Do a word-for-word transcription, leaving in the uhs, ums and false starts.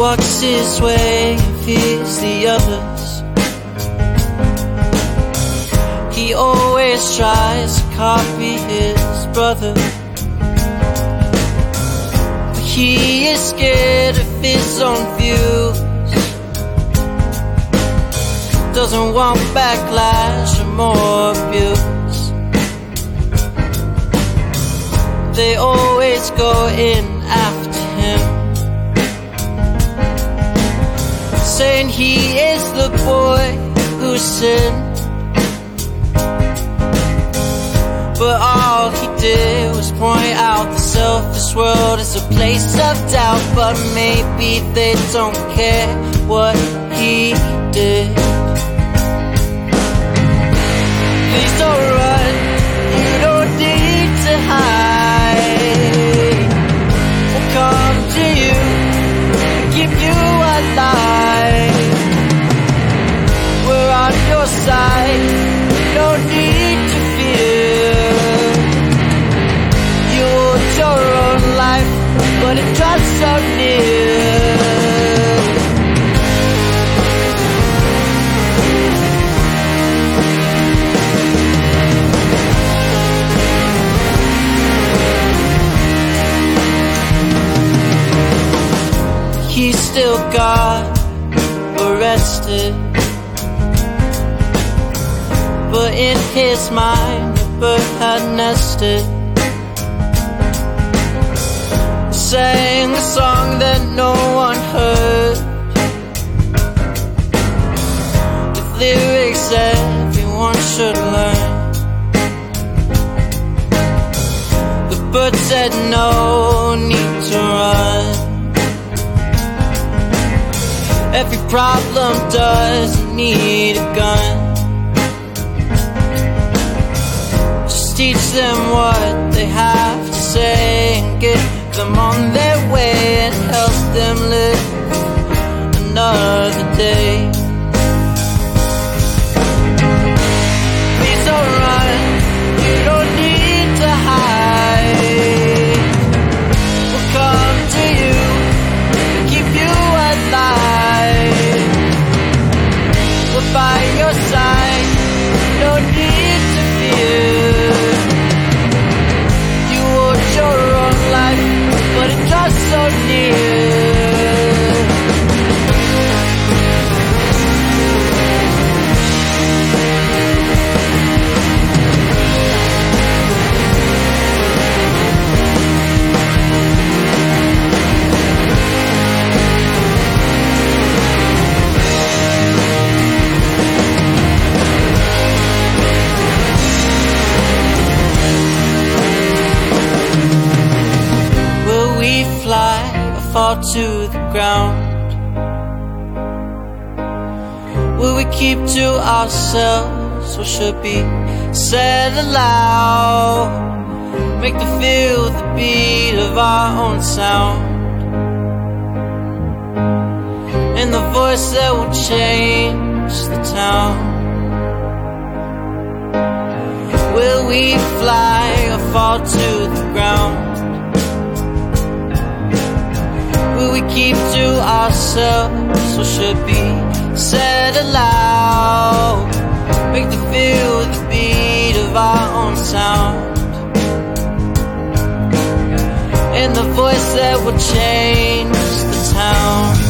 walks his way and fears the others. He always tries to copy his brother, but he is scared of his own views. Doesn't want backlash or more abuse. They always go in after him, saying he is the boy who sinned. But all he did was point out the selfish world is a place of doubt. But maybe they don't care what he did. Please don't run, you don't need to hide. We'll come to you and keep you alive. We're on your side, you don't need to fear. You want your own life, but it draws so near. He still got arrested, but in his mind a bird had nested, sang a song that no one heard, with lyrics everyone should learn. The bird said no need to run. Every problem doesn't need a gun. Just teach them what they have to say and get them on their way and help them live another day. Please don't run, you don't need to hide. We'll come to you and keep you alive. We're by your side, no need to fear. You want your own life, but it draws so near. Fall to the ground? Will we keep to ourselves, or should be said aloud? Make them feel the beat of our own sound, and the voice that will change the town. Will we fly or fall to the ground? Will we keep to ourselves, or should be said aloud? Make them feel the beat of our own sound, and the voice that will change the town.